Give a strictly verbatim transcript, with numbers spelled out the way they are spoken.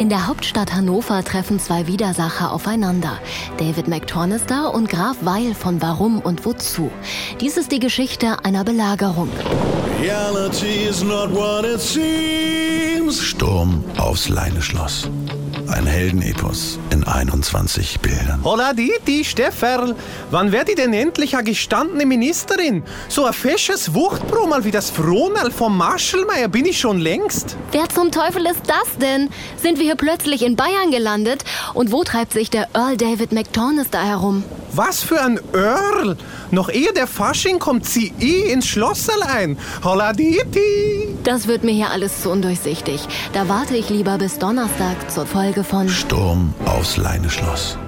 In der Hauptstadt Hannover treffen zwei Widersacher aufeinander. David McTornister und Graf Weil von Warum und Wozu. Dies ist die Geschichte einer Belagerung. Reality is not what it seems. Sturm aufs Leineschloss. Ein Heldenepos in einundzwanzig Bildern. Hola Diti, Stefferl. Wann werd ich denn endlich eine gestandene Ministerin? So ein fesches Wuchtbrummel wie das Frohnal vom Marschallmeier bin ich schon längst. Wer zum Teufel ist das denn? Sind wir hier plötzlich in Bayern gelandet? Und wo treibt sich der Earl David McTornister herum? Was für ein Earl! Noch ehe der Fasching kommt sie eh ins Schlosserl ein. Hola Diti! Das wird mir hier alles zu undurchsichtig. Da warte ich lieber bis Donnerstag zur Folge von Sturm aufs Leineschloss.